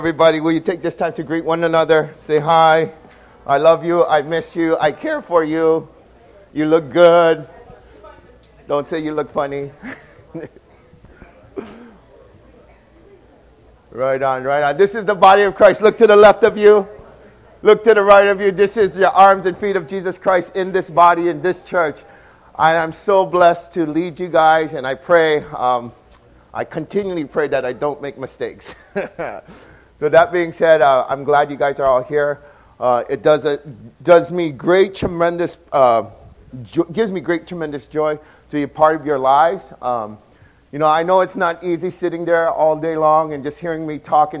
Everybody, will you take this time to greet one another? Say hi. I love you. I miss you. I care for you. You look good. Don't say you look funny. Right on, right on. This is the body of Christ. Look to the left of you. Look to the right of you. This is your arms and feet of Jesus Christ in this body, in this church. I am so blessed to lead you guys, and I pray, I continually pray that I don't make mistakes. So that being said, I'm glad you guys are all here. It does me great, tremendous, gives me great, tremendous joy to be a part of your lives. You know, I know it's not easy sitting there all day long and just hearing me talk.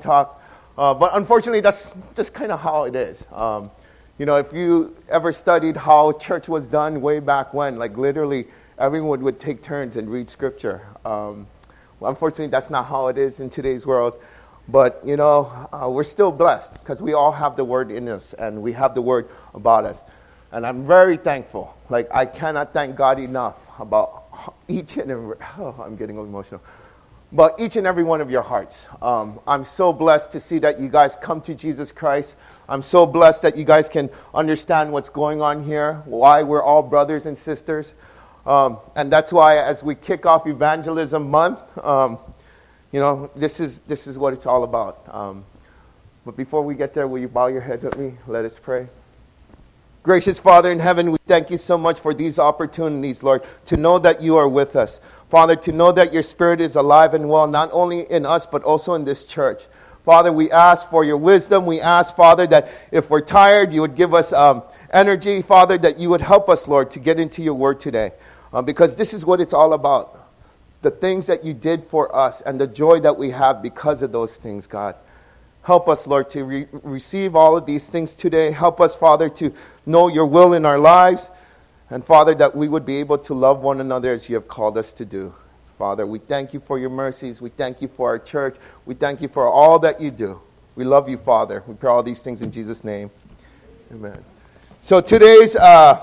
But unfortunately, that's just kind of how it is. You know, if you ever studied how church was done way back when, like literally everyone would take turns and read scripture. Well, unfortunately, that's not how it is in today's world. But, you know, we're still blessed because we all have the word in us and we have the word about us. And I'm very thankful. Like, I cannot thank God enough about each and every, I'm getting emotional. But each and every one of your hearts. I'm so blessed to see that you guys come to Jesus Christ. I'm so blessed that you guys can understand what's going on here, why we're all brothers and sisters. And that's why as we kick off Evangelism Month, you know, this is what it's all about. But before we get there, will you bow your heads with me? Let us pray. Gracious Father in heaven, we thank you so much for these opportunities, Lord, to know that you are with us. Father, to know that your Spirit is alive and well, not only in us, but also in this church. Father, we ask for your wisdom. We ask, Father, that if we're tired, you would give us energy. Father, that you would help us, Lord, to get into your word today. Because this is what it's all about. The things that you did for us and the joy that we have because of those things, God. Help us, Lord, to receive all of these things today. Help us, Father, to know your will in our lives. And, Father, that we would be able to love one another as you have called us to do. Father, we thank you for your mercies. We thank you for our church. We thank you for all that you do. We love you, Father. We pray all these things in Jesus' name. Amen. So today's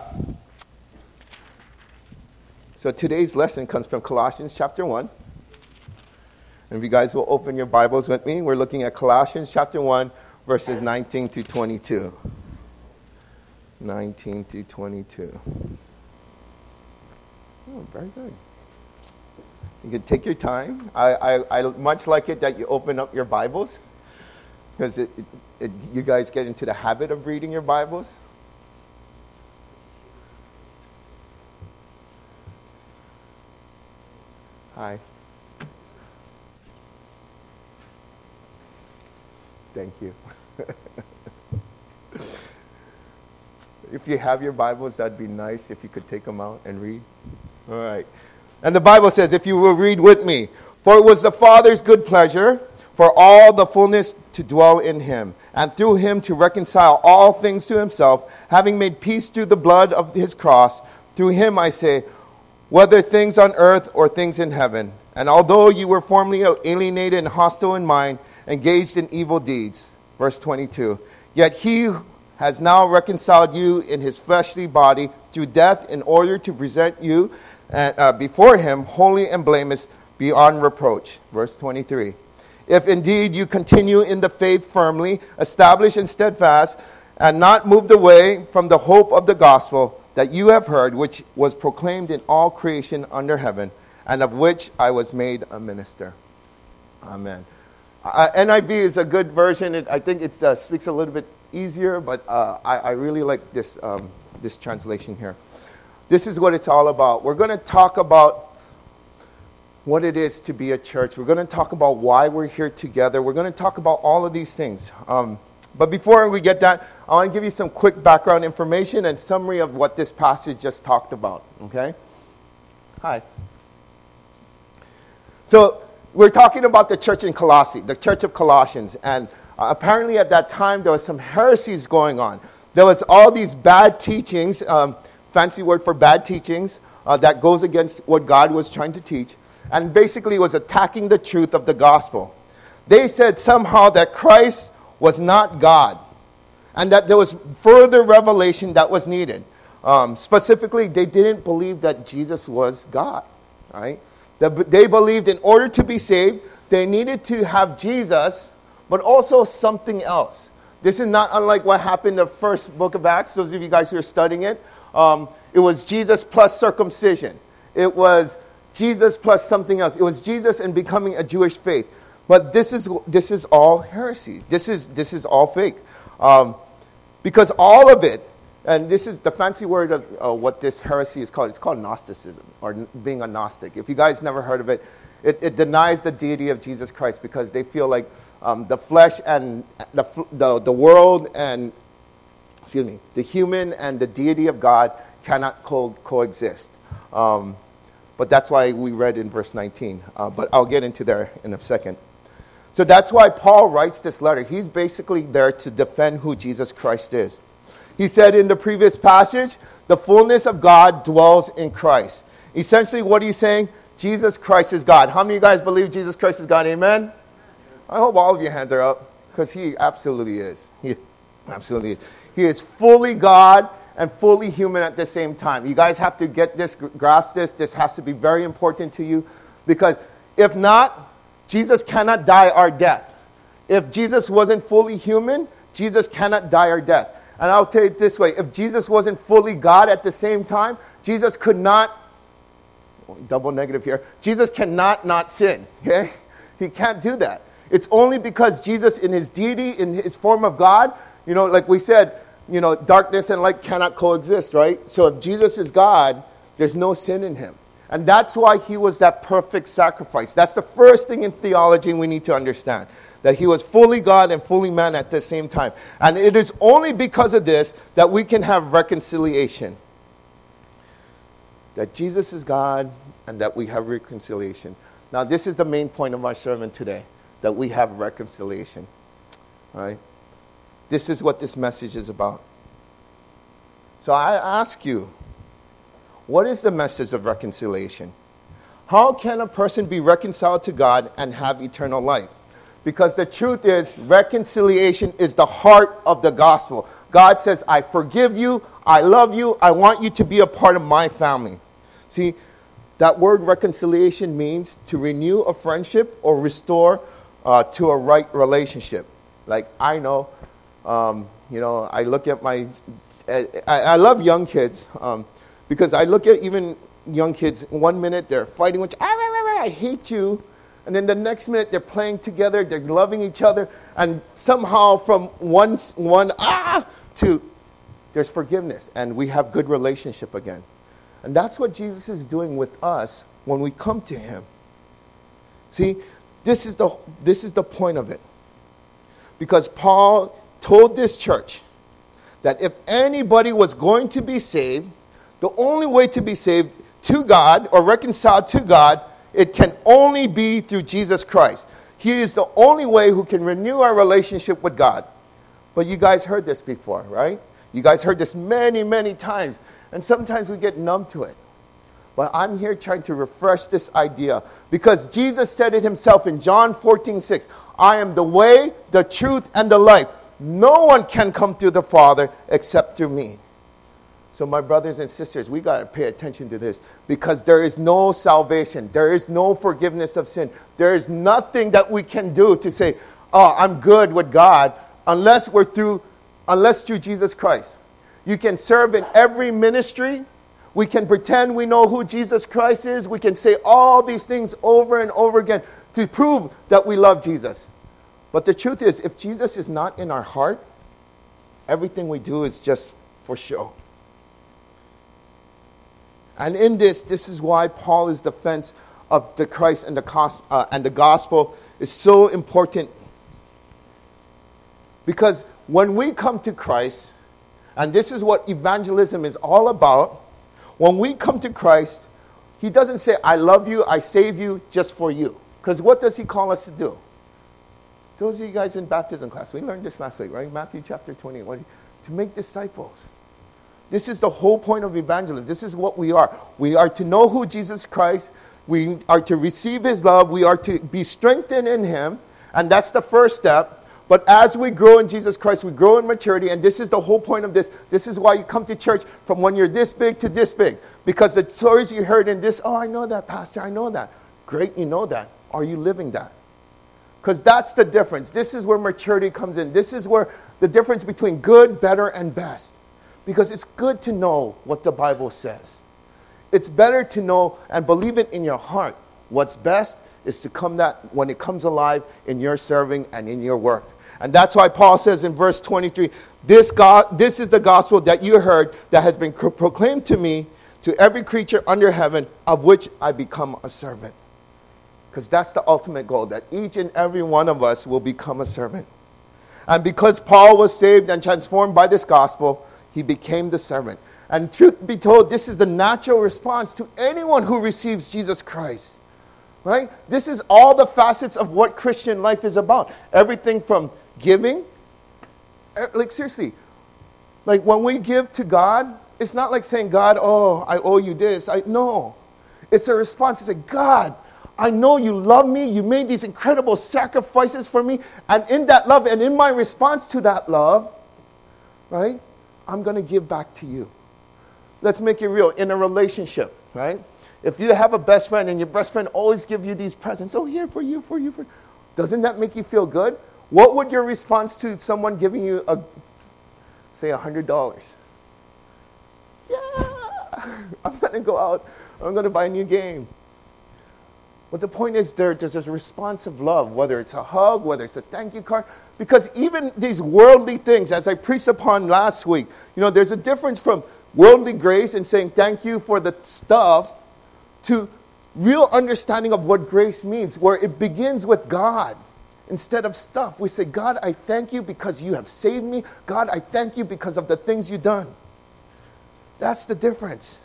lesson comes from Colossians chapter 1. And if you guys will open your Bibles with me, we're looking at Colossians chapter 1, verses 19 to 22. 19 to 22. Oh, very good. You can take your time. I much like it that you open up your Bibles, because you guys get into the habit of reading your Bibles. Hi. Thank you. If you have your Bibles, that'd be nice if you could take them out and read. All right. And the Bible says, if you will read with me, for it was the Father's good pleasure for all the fullness to dwell in him, and through him to reconcile all things to himself, having made peace through the blood of his cross. Through him, I say, whether things on earth or things in heaven. And although you were formerly alienated and hostile in mind, engaged in evil deeds. Verse 22. Yet he has now reconciled you in his fleshly body through death in order to present you before him holy and blameless beyond reproach. Verse 23. If indeed you continue in the faith firmly, established and steadfast, and not moved away from the hope of the gospel that you have heard, which was proclaimed in all creation under heaven, and of which I was made a minister. Amen. NIV is a good version. I think it speaks a little bit easier, but I really like this translation here. This is what it's all about. We're going to talk about what it is to be a church. We're going to talk about why we're here together. We're going to talk about all of these things. But before we get that, I want to give you some quick background information and summary of what this passage just talked about. Okay? Hi. So, we're talking about the church in Colossae, the church of Colossians. And apparently at that time, there was some heresies going on. There was all these bad teachings, fancy word for bad teachings, that goes against what God was trying to teach. And basically was attacking the truth of the gospel. They said somehow that Christ was not God. And that there was further revelation that was needed. Specifically, they didn't believe that Jesus was God. Right? They believed in order to be saved, they needed to have Jesus but also something else. This is not unlike what happened in the first book of Acts. Those of you guys who are studying it, it was Jesus plus circumcision. It was Jesus plus something else. It was Jesus and becoming a Jewish faith. But this is all heresy. This is all fake. Because all of it, and this is the fancy word of what this heresy is called. It's called Gnosticism, or being a Gnostic. If you guys never heard of it, it denies the deity of Jesus Christ because they feel like the flesh and the world and, the human and the deity of God cannot coexist. But that's why we read in verse 19. But I'll get into there in a second. So that's why Paul writes this letter. He's basically there to defend who Jesus Christ is. He said in the previous passage, the fullness of God dwells in Christ. Essentially, what he's saying, Jesus Christ is God. How many of you guys believe Jesus Christ is God? Amen? I hope all of your hands are up, because he absolutely is. He absolutely is. He is fully God and fully human at the same time. You guys have to get this, grasp this. This has to be very important to you, because if not, Jesus cannot die our death. If Jesus wasn't fully human, Jesus cannot die our death. And I'll tell you it this way. If Jesus wasn't fully God at the same time, Jesus could not, double negative here, Jesus cannot not sin. Okay? He can't do that. It's only because Jesus in his deity, in his form of God, like we said, darkness and light cannot coexist, right? So if Jesus is God, there's no sin in him. And that's why he was that perfect sacrifice. That's the first thing in theology we need to understand. That he was fully God and fully man at the same time. And it is only because of this that we can have reconciliation. That Jesus is God and that we have reconciliation. Now this is the main point of my sermon today. That we have reconciliation. All right? This is what this message is about. So I ask you, what is the message of reconciliation? How can a person be reconciled to God and have eternal life? Because the truth is, reconciliation is the heart of the gospel. God says, I forgive you, I love you, I want you to be a part of my family. See, that word reconciliation means to renew a friendship or restore to a right relationship. Like, I know, I look at I love young kids, because I look at even young kids, 1 minute they're fighting with, I hate you. And then the next minute they're playing together, they're loving each other. And somehow from one to there's forgiveness. And we have good relationship again. And that's what Jesus is doing with us when we come to him. See, this is the point of it. Because Paul told this church that if anybody was going to be saved, the only way to be saved to God or reconciled to God, it can only be through Jesus Christ. He is the only way who can renew our relationship with God. But you guys heard this before, right? You guys heard this many, many times. And sometimes we get numb to it. But I'm here trying to refresh this idea. Because Jesus said it himself in John 14:6. I am the way, the truth, and the life. No one can come to the Father except through me. So my brothers and sisters, we got to pay attention to this, because there is no salvation. There is no forgiveness of sin. There is nothing that we can do to say, oh, I'm good with God, unless through Jesus Christ. You can serve in every ministry. We can pretend we know who Jesus Christ is. We can say all these things over and over again to prove that we love Jesus. But the truth is, if Jesus is not in our heart, everything we do is just for show. And in this is why Paul's defense of the Christ and the gospel is so important. Because when we come to Christ, and this is what evangelism is all about, when we come to Christ, he doesn't say, I love you, I save you just for you. Because what does he call us to do? Those of you guys in baptism class, we learned this last week, right? Matthew chapter 20, to make disciples. This is the whole point of evangelism. This is what we are. We are to know who Jesus Christ. We are to receive his love. We are to be strengthened in him. And that's the first step. But as we grow in Jesus Christ, we grow in maturity. And this is the whole point of this. This is why you come to church from when you're this big to this big. Because the stories you heard in this, oh, I know that, Pastor, I know that. Great, you know that. Are you living that? Because that's the difference. This is where maturity comes in. This is where the difference between good, better, and best. Because it's good to know what the Bible says. It's better to know and believe it in your heart. What's best is to come that when it comes alive in your serving and in your work. And that's why Paul says in verse 23, this is the gospel that you heard that has been proclaimed to me, to every creature under heaven, of which I become a servant. Because that's the ultimate goal, that each and every one of us will become a servant. And because Paul was saved and transformed by this gospel, he became the servant. And truth be told, this is the natural response to anyone who receives Jesus Christ. Right? This is all the facets of what Christian life is about. Everything from giving, like seriously, like when we give to God, it's not like saying, God, oh, I owe you this. No. It's a response to say, God, I know you love me. You made these incredible sacrifices for me. And in that love and in my response to that love, right, I'm going to give back to you. Let's make it real. In a relationship, right? If you have a best friend and your best friend always gives you these presents, oh, here for you, for you, for you. Doesn't that make you feel good? What would your response to someone giving you, say, $100? Yeah, I'm going to go out. I'm going to buy a new game. But the point is there's a response of love, whether it's a hug, whether it's a thank you card. Because even these worldly things, as I preached upon last week, there's a difference from worldly grace and saying thank you for the stuff to real understanding of what grace means, where it begins with God instead of stuff. We say, God, I thank you because you have saved me. God, I thank you because of the things you've done. That's the difference.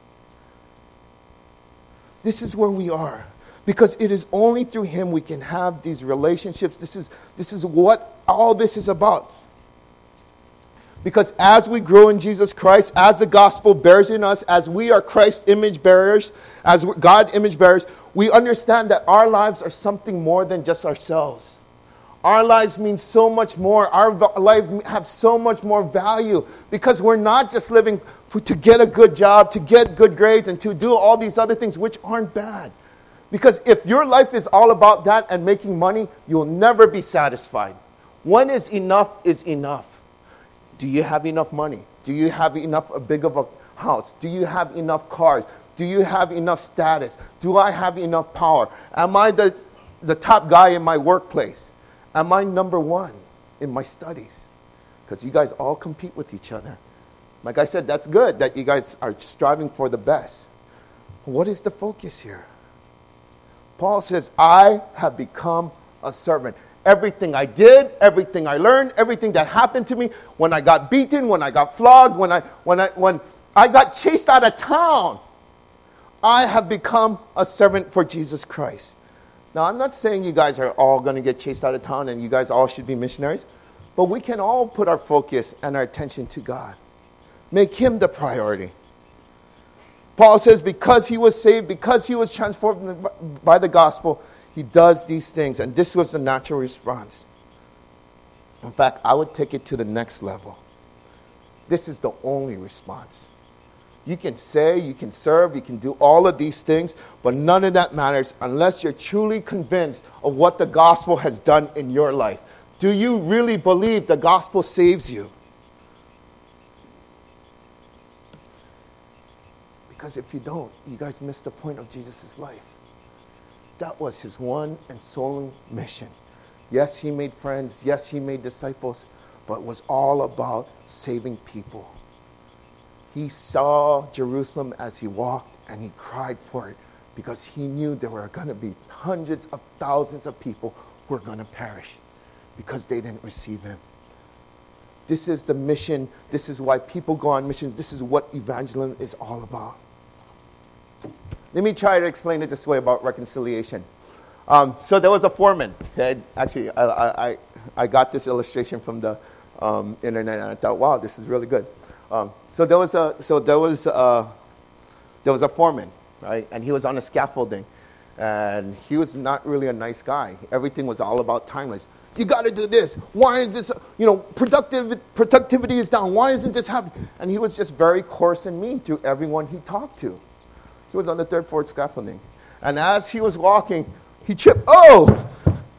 This is where we are. Because it is only through him we can have these relationships. This is what all this is about. Because as we grow in Jesus Christ, as the gospel bears in us, as we are Christ image bearers, as God image bearers, we understand that our lives are something more than just ourselves. Our lives mean so much more. Our lives have so much more value because we're not just living to get a good job, to get good grades, and to do all these other things which aren't bad. Because if your life is all about that and making money, you'll never be satisfied. When is enough is enough. Do you have enough money? Do you have enough big of a house? Do you have enough cars? Do you have enough status? Do I have enough power? Am I the top guy in my workplace? Am I number one in my studies? Because you guys all compete with each other. Like I said, that's good that you guys are striving for the best. What is the focus here? Paul says, I have become a servant. Everything I did, everything I learned, everything that happened to me, when I got beaten, when I got flogged, when I got chased out of town, I have become a servant for Jesus Christ. Now, I'm not saying you guys are all going to get chased out of town and you guys all should be missionaries, but we can all put our focus and our attention to God. Make him the priority. Paul says because he was saved, because he was transformed by the gospel, he does these things. And this was the natural response. In fact, I would take it to the next level. This is the only response. You can say, you can serve, you can do all of these things, but none of that matters unless you're truly convinced of what the gospel has done in your life. Do you really believe the gospel saves you? Because if you don't, you guys miss the point of Jesus' life. That was his one and sole mission. Yes, he made friends. Yes, he made disciples. But it was all about saving people. He saw Jerusalem as he walked and he cried for it because he knew there were going to be hundreds of thousands of people who were going to perish because they didn't receive him. This is the mission. This is why people go on missions. This is what evangelism is all about. Let me try to explain it this way about reconciliation. So there was a foreman. Okay? Actually, I got this illustration from the internet, and I thought, wow, this is really good. So there was a foreman, right? And he was on a scaffolding, and he was not really a nice guy. Everything was all about timeless. You got to do this. Why is this? Productivity is down. Why isn't this happening? And he was just very coarse and mean to everyone he talked to. He was on the third floor scaffolding. And as he was walking, he tripped. Oh!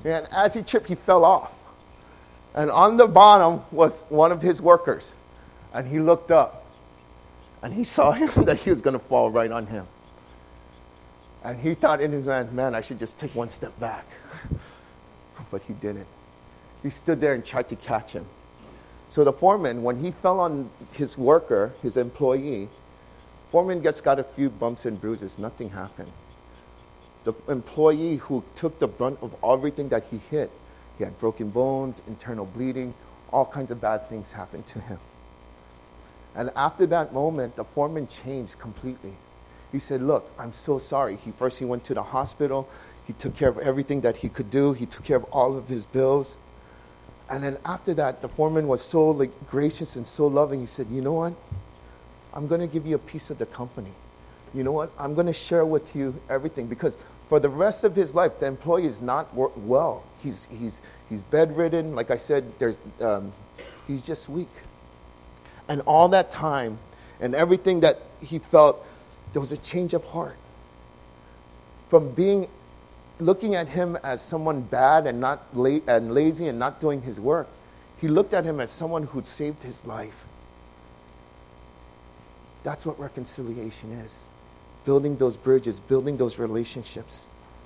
And as he tripped, he fell off. And on the bottom was one of his workers. And he looked up. And he saw him that he was going to fall right on him. And he thought in his mind, man, I should just take one step back. But he didn't. He stood there and tried to catch him. So the foreman, when he fell on his worker, his employee, foreman got a few bumps and bruises. Nothing happened. The employee who took the brunt of everything that he hit, he had broken bones, internal bleeding, all kinds of bad things happened to him. And after that moment, the foreman changed completely. He said, look, I'm so sorry. He went to the hospital. He took care of everything that he could do. He took care of all of his bills. And then after that, the foreman was so gracious and so loving. He said, you know what? I'm going to give you a piece of the company. You know what? I'm going to share with you everything. Because for the rest of his life, the employee is not well. He's bedridden. Like I said, he's just weak. And all that time and everything that he felt, there was a change of heart. From looking at him as someone bad and lazy and not doing his work, he looked at him as someone who'd saved his life. That's what reconciliation is. Building those bridges, building those relationships.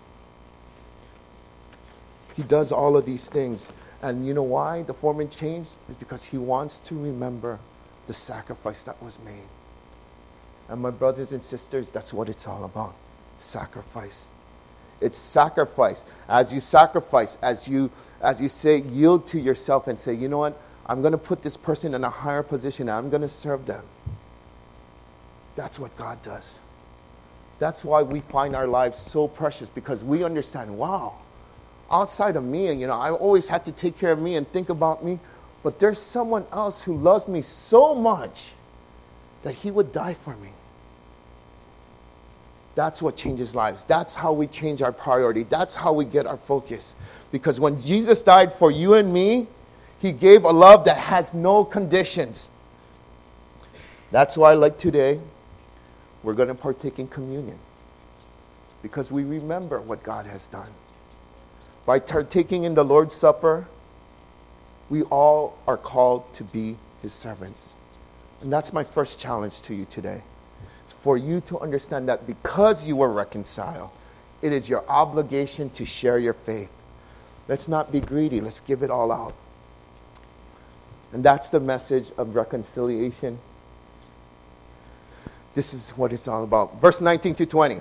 He does all of these things. And you know why the foreman changed? It's because he wants to remember the sacrifice that was made. And my brothers and sisters, that's what it's all about. Sacrifice. It's sacrifice. As you sacrifice, as you say, yield to yourself and say, you know what? I'm going to put this person in a higher position and I'm going to serve them. That's what God does. That's why we find our lives so precious, because we understand, wow, outside of me, I always had to take care of me and think about me, but there's someone else who loves me so much that he would die for me. That's what changes lives. That's how we change our priority. That's how we get our focus. Because when Jesus died for you and me, he gave a love that has no conditions. That's why, like today, we're going to partake in communion. Because we remember what God has done. By partaking in the Lord's Supper, we all are called to be his servants. And that's my first challenge to you today. It's for you to understand that because you were reconciled, it is your obligation to share your faith. Let's not be greedy. Let's give it all out. And that's the message of reconciliation. This is what it's all about. Verse 19 to 20,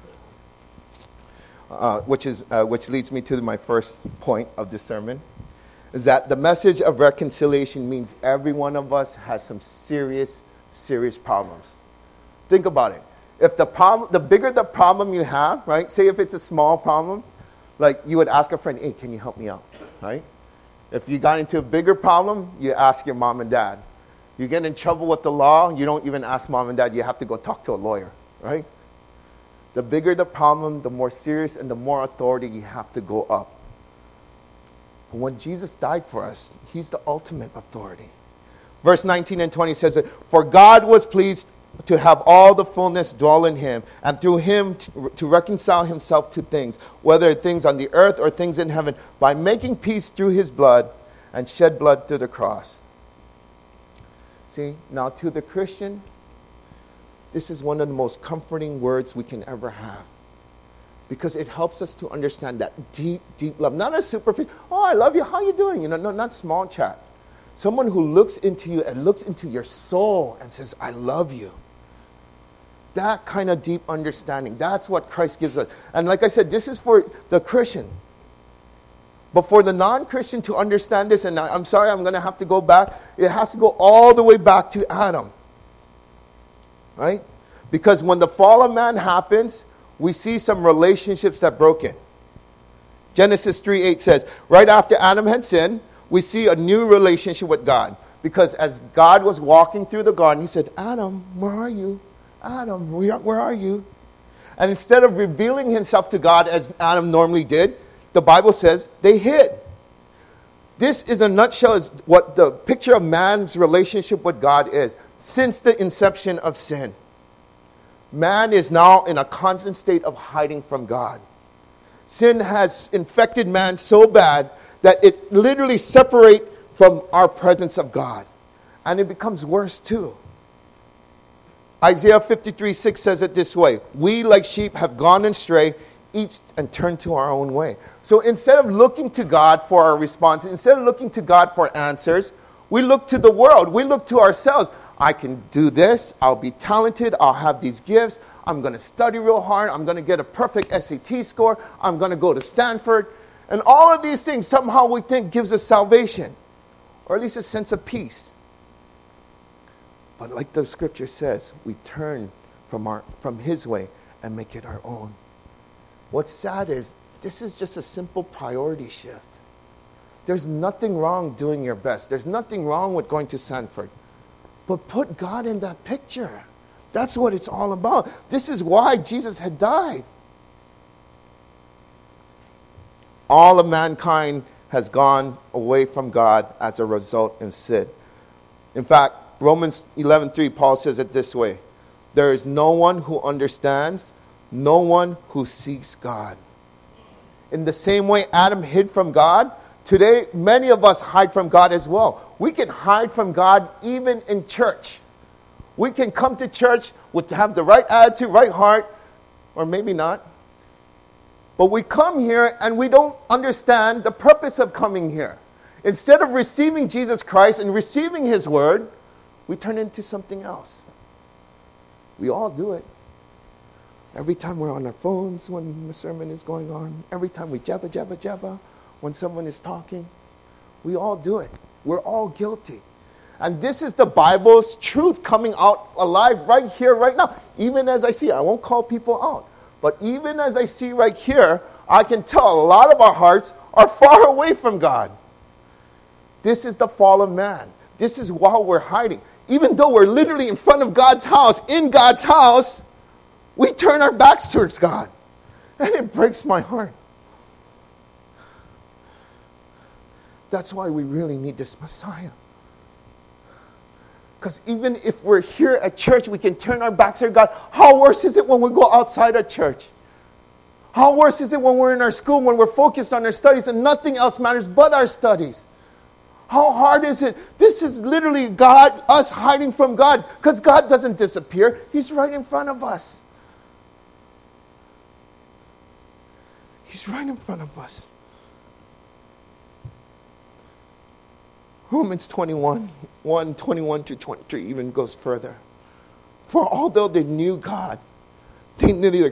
which leads me to my first point of this sermon, is that the message of reconciliation means every one of us has some serious, serious problems. Think about it. If the bigger the problem you have, right? Say if it's a small problem, like you would ask a friend, hey, can you help me out, right? If you got into a bigger problem, you ask your mom and dad. You get in trouble with the law, you don't even ask mom and dad, you have to go talk to a lawyer, right? The bigger the problem, the more serious and the more authority you have to go up. But when Jesus died for us, he's the ultimate authority. Verse 19 and 20 says that, for God was pleased to have all the fullness dwell in him, and through him to reconcile himself to things, whether things on the earth or things in heaven, by making peace through his blood, and shed blood through the cross. See, now to the Christian, this is one of the most comforting words we can ever have. Because it helps us to understand that deep, deep love. Not a superficial, oh, I love you, how you doing? No, not small chat. Someone who looks into you and looks into your soul and says, I love you. That kind of deep understanding. That's what Christ gives us. And like I said, this is for the Christian. But for the non-Christian to understand this, and I'm sorry, I'm going to have to go back. It has to go all the way back to Adam. Right? Because when the fall of man happens, we see some relationships that broken. Genesis 3:8 says, right after Adam had sinned, we see a new relationship with God. Because as God was walking through the garden, he said, Adam, where are you? Adam, where are you? And instead of revealing himself to God as Adam normally did, the Bible says they hid. This is a nutshell is what the picture of man's relationship with God is. Since the inception of sin, man is now in a constant state of hiding from God. Sin has infected man so bad that it literally separates from our presence of God. And it becomes worse too. Isaiah 53:6 says it this way: we like sheep have gone astray, each and turned to our own way. So instead of looking to God for our responses, instead of looking to God for answers, we look to the world. We look to ourselves. I can do this. I'll be talented. I'll have these gifts. I'm going to study real hard. I'm going to get a perfect SAT score. I'm going to go to Stanford. And all of these things somehow we think gives us salvation, or at least a sense of peace. But like the scripture says, we turn from his way and make it our own. What's sad is this is just a simple priority shift. There's nothing wrong doing your best. There's nothing wrong with going to Stanford. But put God in that picture. That's what it's all about. This is why Jesus had died. All of mankind has gone away from God as a result of sin. In fact, Romans 11:3, Paul says it this way: there is no one who understands, no one who seeks God. In the same way Adam hid from God, today many of us hide from God as well. We can hide from God even in church. We can come to church have the right attitude, right heart, or maybe not. But we come here and we don't understand the purpose of coming here. Instead of receiving Jesus Christ and receiving his word, we turn into something else. We all do it. Every time we're on our phones when the sermon is going on, every time we jabba when someone is talking, we all do it. We're all guilty. And this is the Bible's truth coming out alive right here, right now. Even as I see, I won't call people out, but even as I see right here, I can tell a lot of our hearts are far away from God. This is the fall of man. This is why we're hiding. Even though we're literally in front of God's house, in God's house, we turn our backs towards God. And it breaks my heart. That's why we really need this Messiah. Because even if we're here at church, we can turn our backs to God. How worse is it when we go outside of church? How worse is it when we're in our school, when we're focused on our studies and nothing else matters but our studies? How hard is it? This is literally God, us hiding from God, because God doesn't disappear. He's right in front of us. He's right in front of us. Romans 21 to 23 even goes further. For although they knew God, they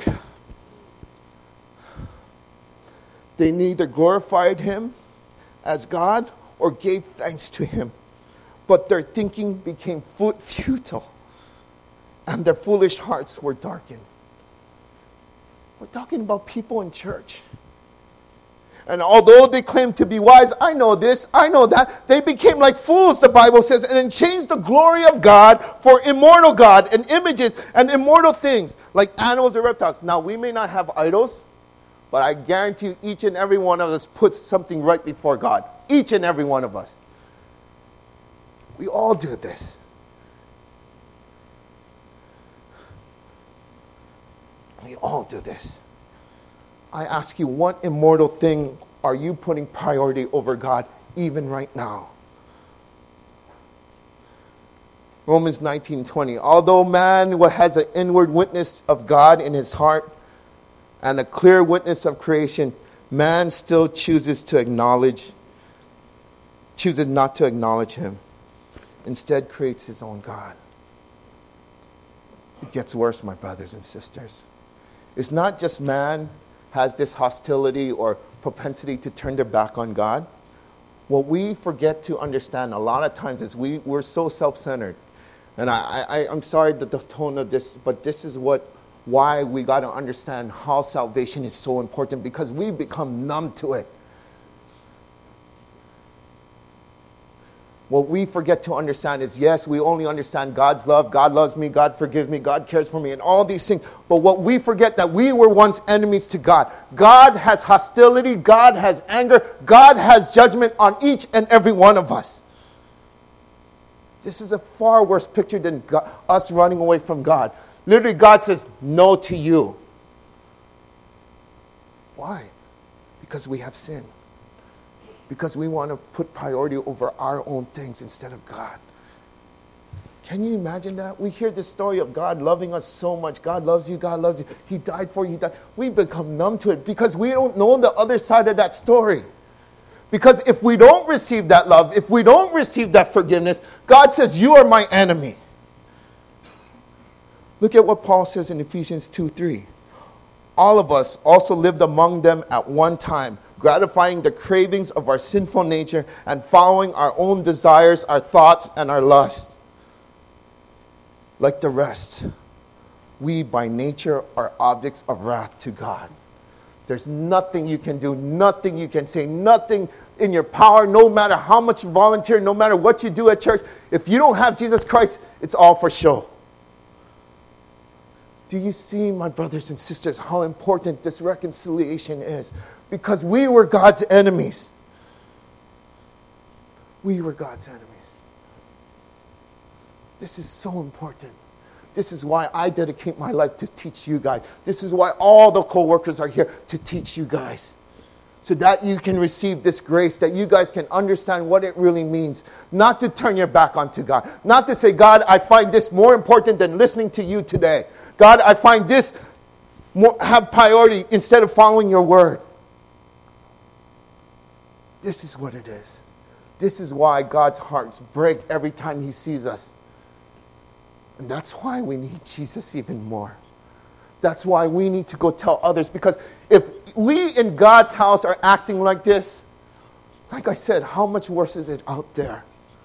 neither glorified him as God or gave thanks to him. But their thinking became futile, and their foolish hearts were darkened. We're talking about people in church. And although they claimed to be wise, I know this, I know that, they became like fools, the Bible says, and changed the glory of God for immortal God and images and immortal things like animals or reptiles. Now, we may not have idols, but I guarantee you each and every one of us puts something right before God. Each and every one of us. We all do this. We all do this. I ask you, what immortal thing are you putting priority over God even right now? Romans 19:20. Although man has an inward witness of God in his heart and a clear witness of creation, man still chooses not to acknowledge him. Instead creates his own God. It gets worse, my brothers and sisters. It's not just man has this hostility or propensity to turn their back on God. What we forget to understand a lot of times is we're so self-centered. And I'm sorry that the tone of this, but this is why we got to understand how salvation is so important, because we become numb to it. What we forget to understand is, yes, we only understand God's love. God loves me. God forgives me. God cares for me and all these things. But what we forget that we were once enemies to God. God has hostility. God has anger. God has judgment on each and every one of us. This is a far worse picture than us running away from God. Literally, God says no to you. Why? Because we have sin. Because we want to put priority over our own things instead of God. Can you imagine that? We hear this story of God loving us so much. God loves you, God loves you. He died for you, he died. We become numb to it because we don't know the other side of that story. Because if we don't receive that love, if we don't receive that forgiveness, God says, you are my enemy. Look at what Paul says in Ephesians 2:3. All of us also lived among them at one time, gratifying the cravings of our sinful nature and following our own desires, our thoughts, and our lusts. Like the rest, we by nature are objects of wrath to God. There's nothing you can do, nothing you can say, nothing in your power, no matter how much you volunteer, no matter what you do at church. If you don't have Jesus Christ, it's all for show. Do you see, my brothers and sisters, how important this reconciliation is? Because we were God's enemies. We were God's enemies. This is so important. This is why I dedicate my life to teach you guys. This is why all the co-workers are here, to teach you guys. So that you can receive this grace, that you guys can understand what it really means. Not to turn your back onto God. Not to say, God, I find this more important than listening to you today. God, I find this more, have priority instead of following your word. This is what it is. This is why God's hearts break every time he sees us. And that's why we need Jesus even more. That's why we need to go tell others. Because if we in God's house are acting like this, like I said, how much worse is it out there?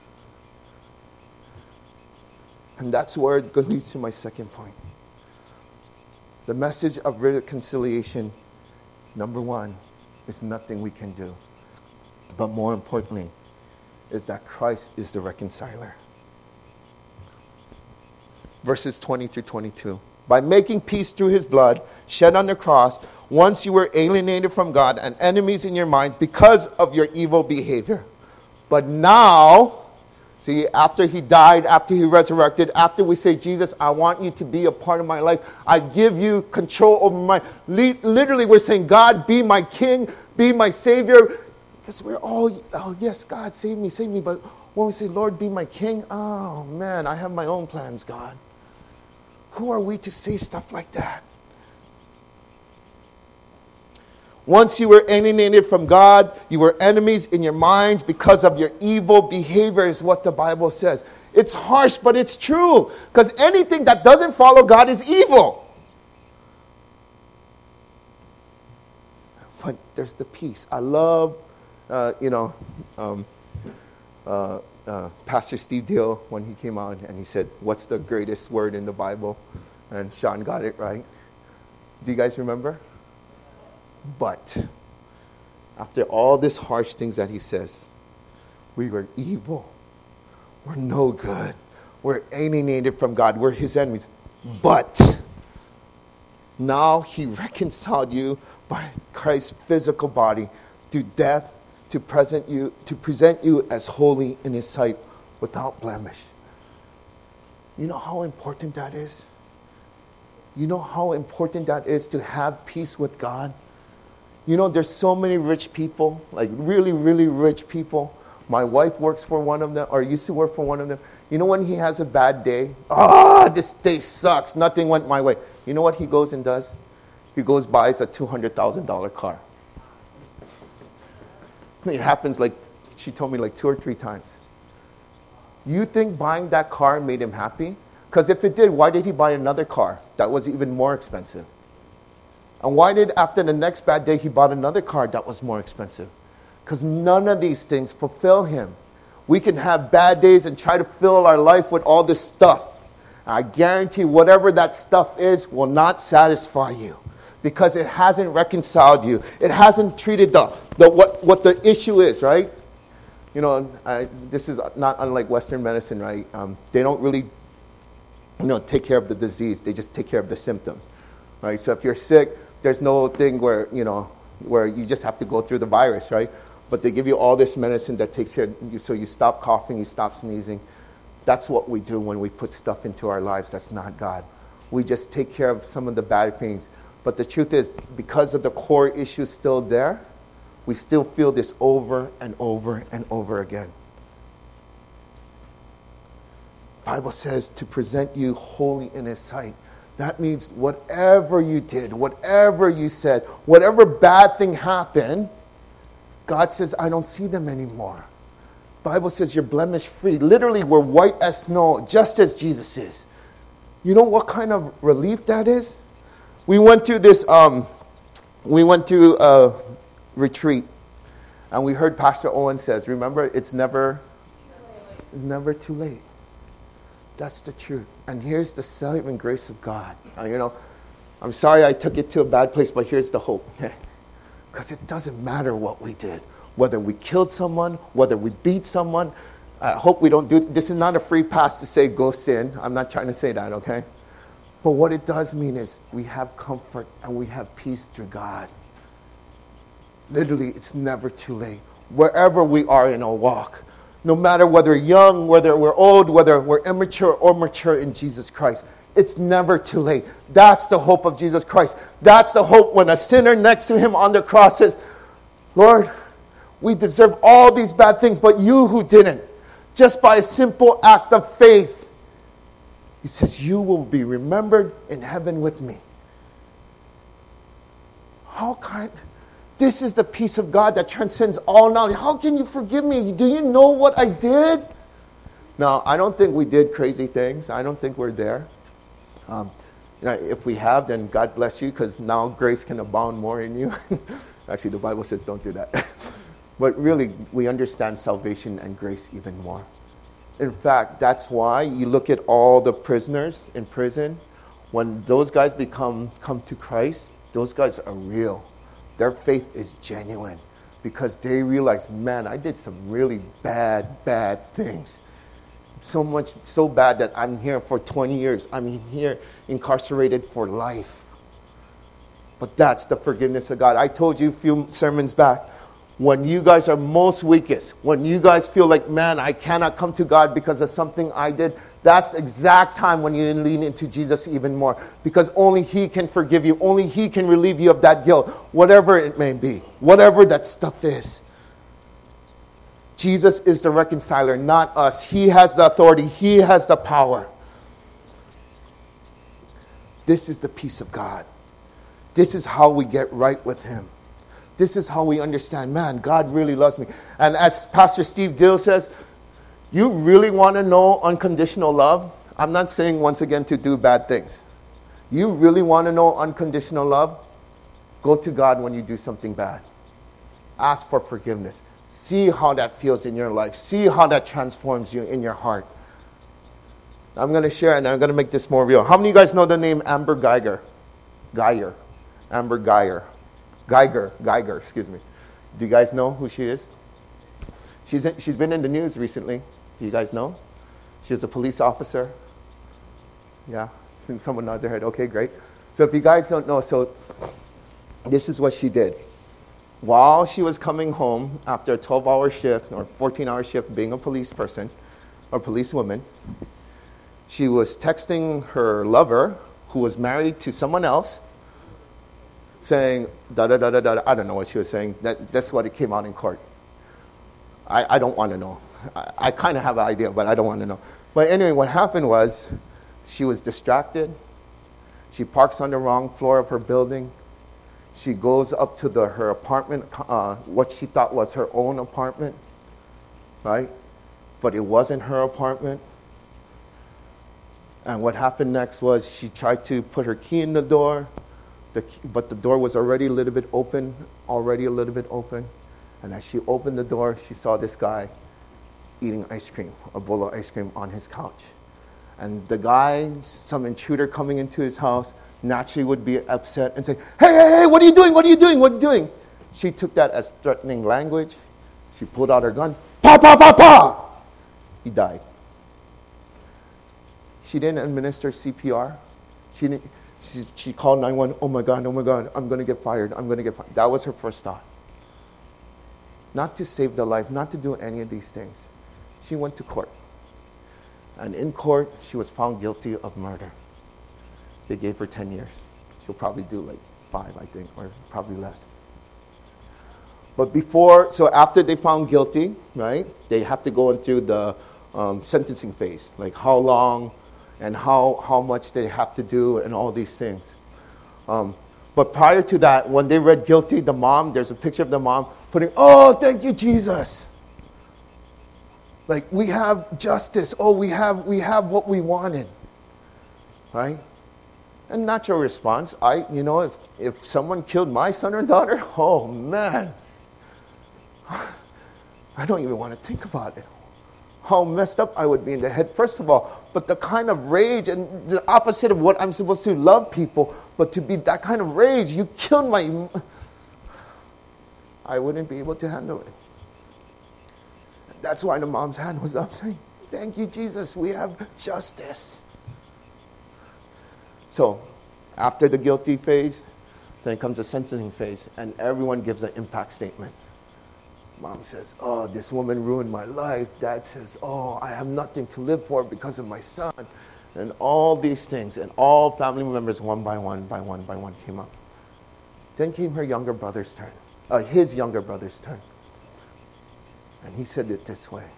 And that's where it leads to my second point. The message of reconciliation, number one, is nothing we can do. But more importantly, is that Christ is the reconciler. Verses 20 through 22. By making peace through his blood, shed on the cross, once you were alienated from God and enemies in your minds because of your evil behavior. But now, see, after he died, after he resurrected, after we say, Jesus, I want you to be a part of my life. I give you control over my... Literally, we're saying, God, be my king, be my savior. Because we're all, oh, yes, God, save me, save me. But when we say, Lord, be my king, oh, man, I have my own plans, God. Who are we to say stuff like that? Once you were alienated from God, you were enemies in your minds because of your evil behavior, is what the Bible says. It's harsh, but it's true. Because anything that doesn't follow God is evil. But there's the peace. I love, Pastor Steve Deal, when he came out and he said, what's the greatest word in the Bible? And Sean got it right. Do you guys remember? But after all these harsh things that he says, we were evil. We're no good. We're alienated from God. We're his enemies. But now he reconciled you by Christ's physical body through death to present you as holy in his sight without blemish. You know how important that is? You know how important that is to have peace with God? You know, there's so many rich people, like really, really rich people. My wife works for one of them, or used to work for one of them. You know when he has a bad day? This day sucks. Nothing went my way. You know what he goes and does? He goes buys a $200,000 car. It happens like, she told me like 2 or 3 times. You think buying that car made him happy? Because if it did, why did he buy another car that was even more expensive? And why did, after the next bad day, he bought another car that was more expensive? Because none of these things fulfill him. We can have bad days and try to fill our life with all this stuff. I guarantee whatever that stuff is will not satisfy you. Because it hasn't reconciled you. It hasn't treated what the issue is, right? You know, this is not unlike Western medicine, right? They don't really, take care of the disease. They just take care of the symptoms, right? So if you're sick, there's no thing where you just have to go through the virus, right? But they give you all this medicine that takes care of you, so you stop coughing, you stop sneezing. That's what we do when we put stuff into our lives that's not God. We just take care of some of the bad things. But the truth is, because of the core issue still there, we still feel this over and over and over again. The Bible says to present you holy in His sight. That means whatever you did, whatever you said, whatever bad thing happened, God says, I don't see them anymore. The Bible says you're blemish free. Literally, we're white as snow, just as Jesus is. You know what kind of relief that is? We went to a retreat, and we heard Pastor Owen says, remember, it's never too late. That's the truth. And here's the saving grace of God. I'm sorry I took it to a bad place, but here's the hope. Because it doesn't matter what we did. Whether we killed someone, whether we beat someone. I hope we don't do. This is not a free pass to say go sin. I'm not trying to say that, okay? But what it does mean is we have comfort and we have peace through God. Literally, it's never too late. Wherever we are in our walk. No matter whether young, whether we're old, whether we're immature or mature in Jesus Christ. It's never too late. That's the hope of Jesus Christ. That's the hope when a sinner next to Him on the cross says, Lord, we deserve all these bad things, but you who didn't, just by a simple act of faith, He says, you will be remembered in heaven with me. This is the peace of God that transcends all knowledge. How can you forgive me? Do you know what I did? Now, I don't think we did crazy things. I don't think we're there. If we have, then God bless you, because now grace can abound more in you. Actually, the Bible says don't do that. But really, we understand salvation and grace even more. In fact, that's why you look at all the prisoners in prison. When those guys come to Christ, those guys are real. Their faith is genuine because they realize, man, I did some really bad things. So bad that I'm here for 20 years. I'm here incarcerated for life. But that's the forgiveness of God. I told you a few sermons back, when you guys are most weakest, when you guys feel like, man, I cannot come to God because of something I did, that's the exact time when you lean into Jesus even more. Because only He can forgive you. Only He can relieve you of that guilt, whatever it may be, whatever that stuff is. Jesus is the reconciler, not us. He has the authority. He has the power. This is the peace of God. This is how we get right with Him. This is how we understand, man, God really loves me. And as Pastor Steve Dill says, you really want to know unconditional love? I'm not saying once again to do bad things. You really want to know unconditional love? Go to God when you do something bad. Ask for forgiveness. See how that feels in your life. See how that transforms you in your heart. I'm going to share and I'm going to make this more real. How many of you guys know the name Amber Geiger? Amber Geiger, excuse me. Do you guys know who she is? She's been in the news recently. Do you guys know? She's a police officer. Yeah, since someone nods their head. Okay, great. So if you guys don't know, so this is what she did. While she was coming home after a 12-hour shift or 14-hour shift being a police person or policewoman, she was texting her lover, who was married to someone else, saying, da-da-da-da-da. I don't know what she was saying. That's what it came out in court. I don't want to know. I kind of have an idea, but I don't want to know. But anyway, what happened was she was distracted. She parks on the wrong floor of her building. She goes up to her apartment, what she thought was her own apartment, right? But it wasn't her apartment. And what happened next was she tried to put her key in the door, but the door was already a little bit open. And as she opened the door, she saw this guy eating ice cream, a bowl of ice cream on his couch. And the guy, some intruder coming into his house, naturally would be upset and say, hey, what are you doing? She took that as threatening language. She pulled out her gun. Pa, pa, pa, pa! He died. She didn't administer CPR. She called 911. Oh my God, I'm going to get fired. That was her first thought. Not to save the life, not to do any of these things. She went to court. And in court, she was found guilty of murder. They gave her 10 years. She'll probably do like 5, I think, or probably less. But after they found guilty, right, they have to go into the sentencing phase, like how long and how much they have to do and all these things. But prior to that, when they read guilty, the mom, there's a picture of the mom putting, "Oh, thank you, Jesus. Like, we have justice. Oh, we have what we wanted." Right? And natural response, if someone killed my son or daughter, oh man, I don't even want to think about it. How messed up I would be in the head, first of all. But the kind of rage, and the opposite of what I'm supposed to love people, but to be that kind of rage, you killed I wouldn't be able to handle it. That's why the mom's hand was up saying, "Thank you, Jesus, we have justice." So, after the guilty phase, then comes the sentencing phase, and everyone gives an impact statement. Mom says, "Oh, this woman ruined my life." Dad says, "Oh, I have nothing to live for because of my son." And all these things, and all family members, one by one, came up. Then came his younger brother's turn. And he said it this way.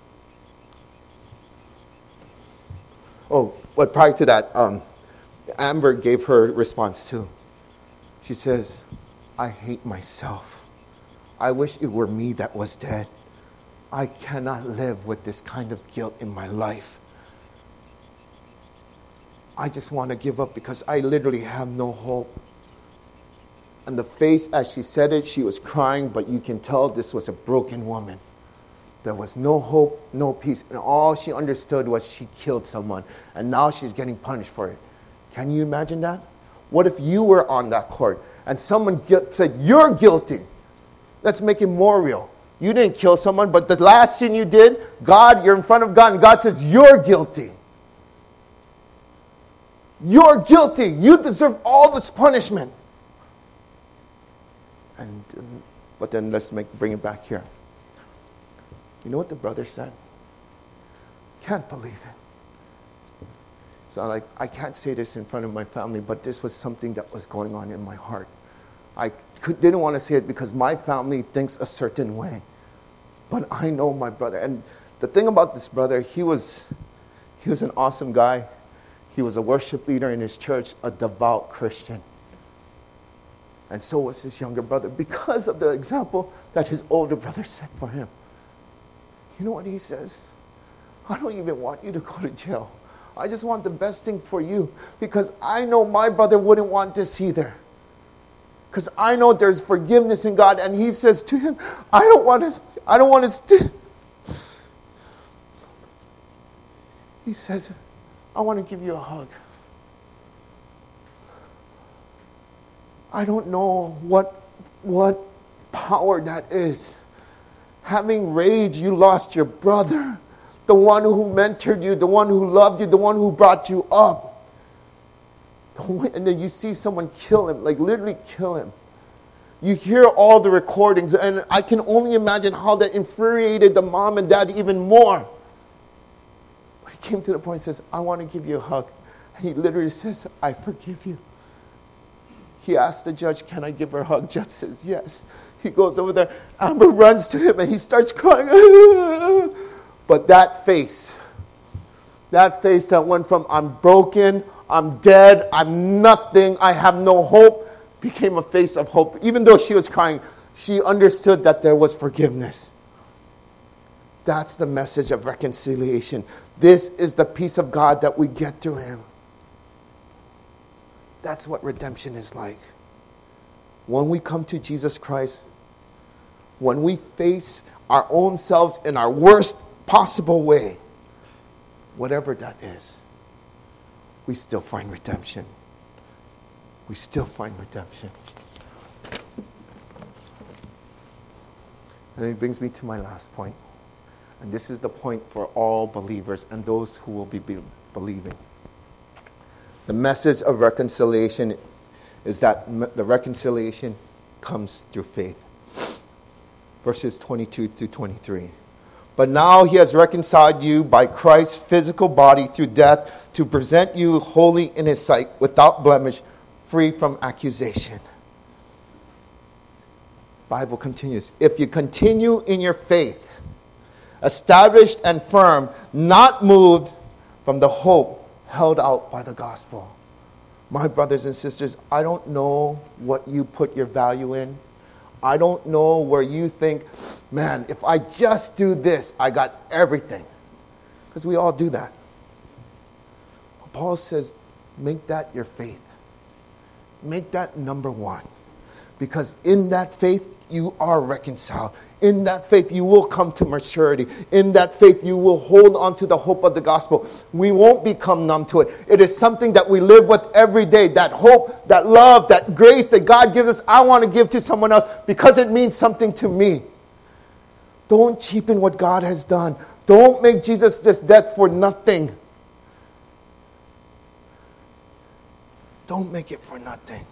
Oh, but prior to that, Amber gave her response too. She says, "I hate myself. I wish it were me that was dead. I cannot live with this kind of guilt in my life. I just want to give up because I literally have no hope." And the face, as she said it, she was crying, but you can tell this was a broken woman. There was no hope, no peace. And all she understood was she killed someone. And now she's getting punished for it. Can you imagine that? What if you were on that court and someone said, "You're guilty"? Let's make it more real. You didn't kill someone, but the last sin you did, you're in front of God, and God says, "You're guilty. You're guilty. You deserve all this punishment." But then let's bring it back here. You know what the brother said? Can't believe it. So I can't say this in front of my family, but this was something that was going on in my heart. I didn't want to say it because my family thinks a certain way. But I know my brother. And the thing about this brother, he was an awesome guy. He was a worship leader in his church, a devout Christian. And so was his younger brother because of the example that his older brother set for him. You know what he says? "I don't even want you to go to jail. I just want the best thing for you because I know my brother wouldn't want this either. Because I know there's forgiveness in God." And he says to him, I don't want to He says, "I want to give you a hug." I don't know what power that is. Having rage, you lost your brother, the one who mentored you, the one who loved you, the one who brought you up. And then you see someone kill him, like literally kill him. You hear all the recordings, and I can only imagine how that infuriated the mom and dad even more. But he came to the point and says, "I want to give you a hug." And he literally says, "I forgive you." He asked the judge, "Can I give her a hug?" Judge says, "Yes." He goes over there. Amber runs to him and he starts crying. But that face that went from "I'm broken, I'm dead, I'm nothing, I have no hope," became a face of hope. Even though she was crying, she understood that there was forgiveness. That's the message of reconciliation. This is the peace of God that we get through him. That's what redemption is like. When we come to Jesus Christ, when we face our own selves in our worst possible way, whatever that is, we still find redemption. We still find redemption. And it brings me to my last point. And this is the point for all believers and those who will be believing. The message of reconciliation is that the reconciliation comes through faith. Verses 22 through 23. "But now he has reconciled you by Christ's physical body through death to present you holy in his sight, without blemish, free from accusation." Bible continues. If you continue in your faith, established and firm, not moved from the hope held out by the gospel. My brothers and sisters, I don't know what you put your value in. I don't know where you think, man, if I just do this, I got everything. Because we all do that. Paul says, make that your faith. Make that number one. Because in that faith, you are reconciled. In that faith, you will come to maturity. In that faith, you will hold on to the hope of the gospel. We won't become numb to it. It is something that we live with every day. That hope, that love, that grace that God gives us, I want to give to someone else because it means something to me. Don't cheapen what God has done. Don't make Jesus' death for nothing. Don't make it for nothing.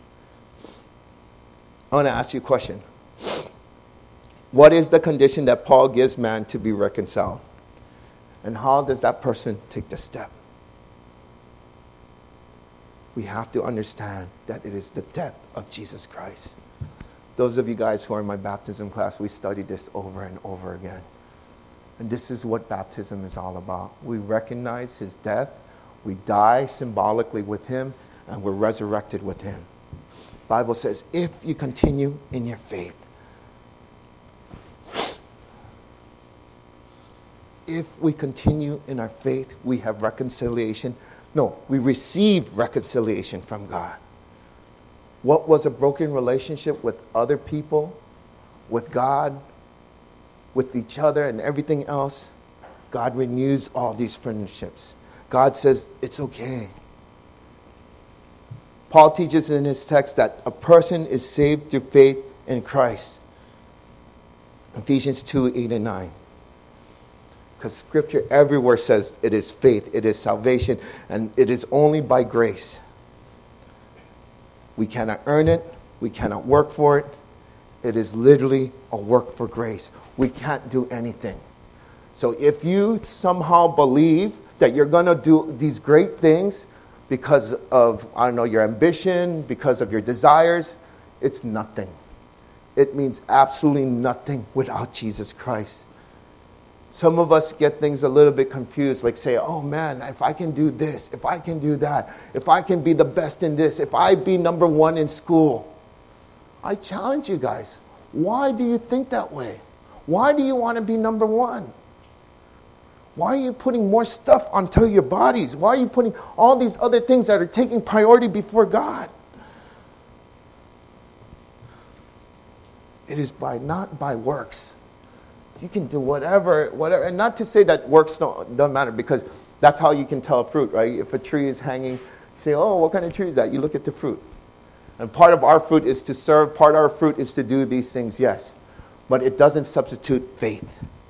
I want to ask you a question. What is the condition that Paul gives man to be reconciled? And how does that person take the step? We have to understand that it is the death of Jesus Christ. Those of you guys who are in my baptism class, we studied this over and over again. And this is what baptism is all about. We recognize his death, we die symbolically with him, and we're resurrected with him. The Bible says, if you continue in your faith, if we continue in our faith, we have reconciliation. No, we received reconciliation from God. What was a broken relationship with other people, with God, with each other, and everything else? God renews all these friendships. God says, it's okay. Paul teaches in his text that a person is saved through faith in Christ. Ephesians 2:8-9. Because Scripture everywhere says it is faith, it is salvation, and it is only by grace. We cannot earn it. We cannot work for it. It is literally a work for grace. We can't do anything. So if you somehow believe that you're going to do these great things because of, your ambition, because of your desires, it's nothing. It means absolutely nothing without Jesus Christ. Some of us get things a little bit confused, like say, oh man, if I can do this, if I can do that, if I can be the best in this, if I be number one in school. I challenge you guys. Why do you think that way? Why do you want to be number one? Why are you putting more stuff onto your bodies? Why are you putting all these other things that are taking priority before God? It is not by works. You can do whatever, and not to say that works don't matter, because that's how you can tell a fruit, right? If a tree is hanging, you say, oh, what kind of tree is that? You look at the fruit. And part of our fruit is to serve, part of our fruit is to do these things, yes. But it doesn't substitute faith.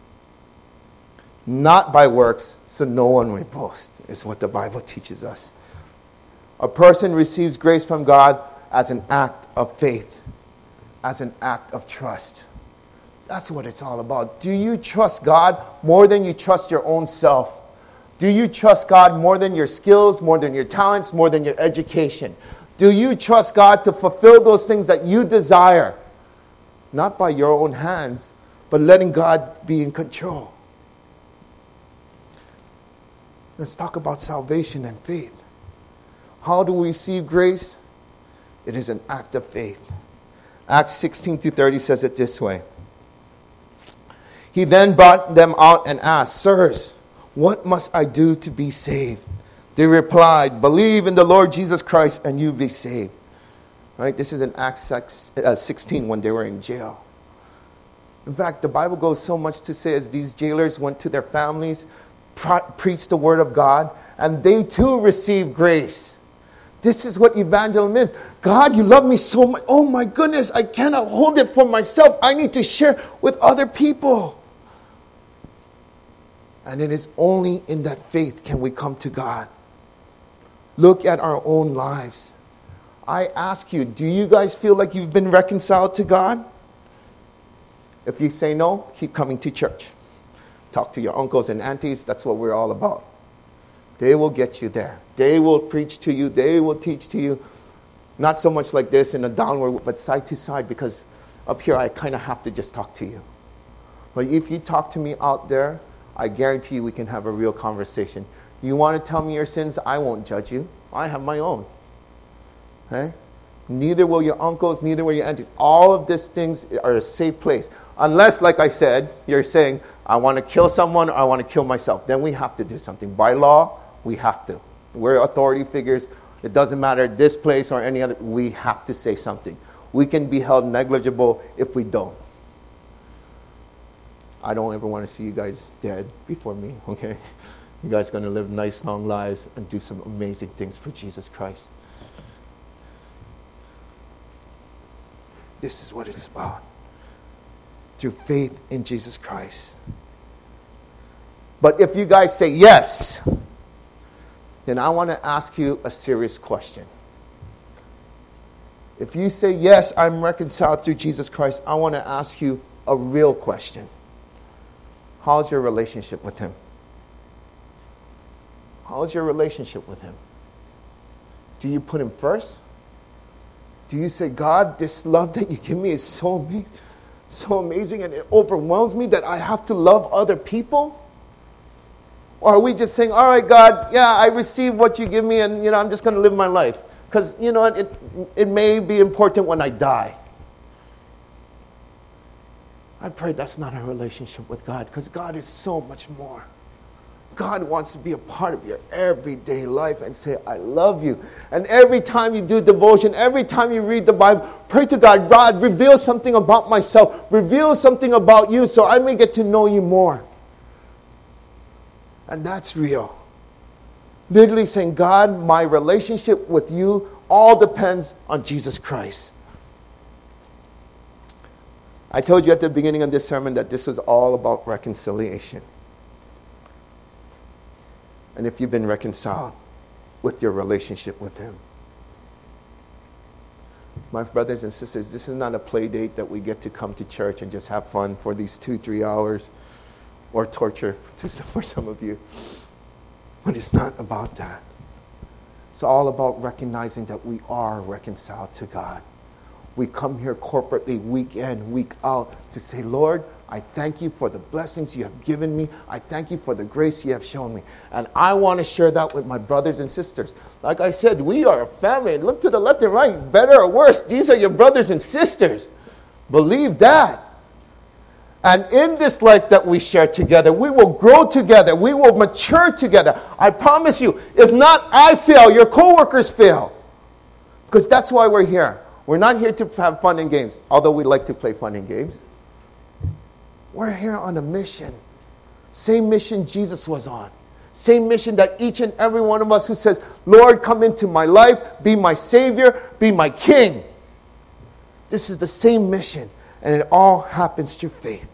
Not by works, so no one may boast, is what the Bible teaches us. A person receives grace from God as an act of faith, as an act of trust. That's what it's all about. Do you trust God more than you trust your own self? Do you trust God more than your skills, more than your talents, more than your education? Do you trust God to fulfill those things that you desire? Not by your own hands, but letting God be in control. Let's talk about salvation and faith. How do we receive grace? It is an act of faith. Acts 16-30 says it this way. He then brought them out and asked, sirs, what must I do to be saved? They replied, believe in the Lord Jesus Christ and you be saved. Right? This is in Acts 16 when they were in jail. In fact, the Bible goes so much to say as these jailers went to their families, preached the word of God, and they too received grace. This is what evangelism is. God, you love me so much. Oh my goodness, I cannot hold it for myself. I need to share with other people. And it is only in that faith can we come to God. Look at our own lives. I ask you, do you guys feel like you've been reconciled to God? If you say no, keep coming to church. Talk to your uncles and aunties. That's what we're all about. They will get you there. They will preach to you. They will teach to you. Not so much like this in a downward, but side to side, because Up here, I kind of have to just talk to you. But if you talk to me out there, I guarantee you we can have a real conversation. You want to tell me your sins? I won't judge you. I have my own. Okay? Neither will your uncles, neither will your aunties. All of these things are a safe place. Unless, like I said, you're saying, I want to kill someone or I want to kill myself. Then we have to do something. By law, we have to. We're authority figures. It doesn't matter this place or any other. We have to say something. We can be held negligible if we don't. I don't ever want to see you guys dead before me, okay? You guys are going to live nice, long lives and do some amazing things for Jesus Christ. This is what it's about. Through faith in Jesus Christ. But if you guys say yes, then I want to ask you a serious question. If you say, yes, I'm reconciled through Jesus Christ, I want to ask you a real question. How's your relationship with Him? How's your relationship with Him? Do you put Him first? Do you say, God, this love that you give me is so amazing and it overwhelms me that I have to love other people? Or are we just saying, all right, God, yeah, I receive what you give me and, I'm just going to live my life. Because, it may be important when I die. I pray that's not our relationship with God, because God is so much more. God wants to be a part of your everyday life and say, I love you. And every time you do devotion, every time you read the Bible, pray to God, God, reveal something about myself. Reveal something about you so I may get to know you more. And that's real. Literally saying, God, my relationship with you all depends on Jesus Christ. I told you at the beginning of this sermon that this was all about reconciliation. And if you've been reconciled with your relationship with Him. My brothers and sisters, this is not a play date that we get to come to church and just have fun for these 2-3 hours, or torture for some of you. But it's not about that. It's all about recognizing that we are reconciled to God. We come here corporately week in, week out to say, Lord, I thank you for the blessings you have given me. I thank you for the grace you have shown me. And I want to share that with my brothers and sisters. Like I said, we are a family. Look to the left and right, better or worse. These are your brothers and sisters. Believe that. And in this life that we share together, we will grow together. We will mature together. I promise you, if not I fail, your coworkers fail. Because that's why we're here. We're not here to have fun and games, although we like to play fun and games. We're here on a mission. Same mission Jesus was on. Same mission that each and every one of us who says, Lord, come into my life, be my Savior, be my King. This is the same mission, and it all happens through faith.